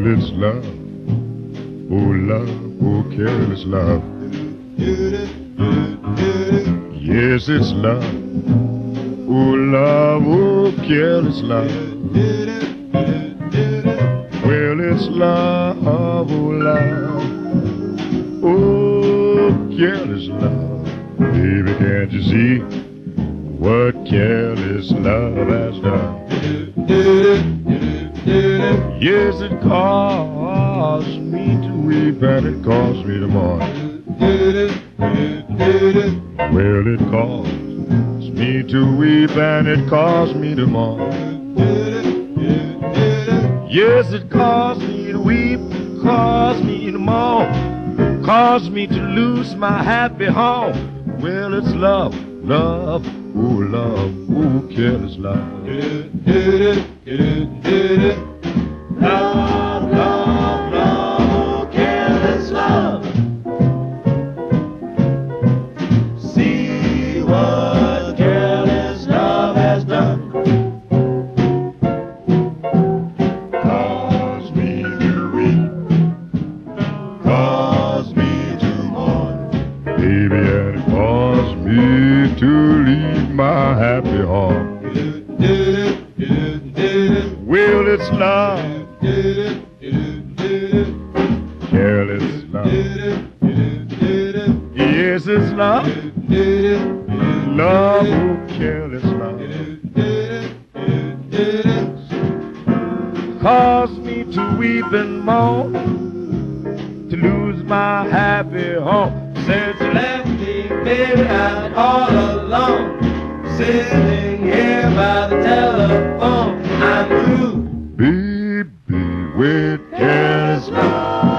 it's love, oh careless love. Yes, it's love, oh careless love. Well, it's love, oh careless love. Baby, can't you see what careless love has done? Yes, it caused me to weep and it caused me to mourn. Well, it caused me to weep and it caused me to mourn. Yes, it caused me to weep, caused me to mourn, caused me to lose my happy home. Well, it's love, oh careless love. Love, oh careless love. See what careless love has done. Caused me to weep, caused me to mourn. Baby, and it caused me to leave my happy home. Well, it's love, careless love. Yes, it's love, oh careless love. Caused me to weep and mourn, to lose my happy home. Since you left me, baby, I'm all alone, sitting here by the telephone. I'm through, baby, with careless love.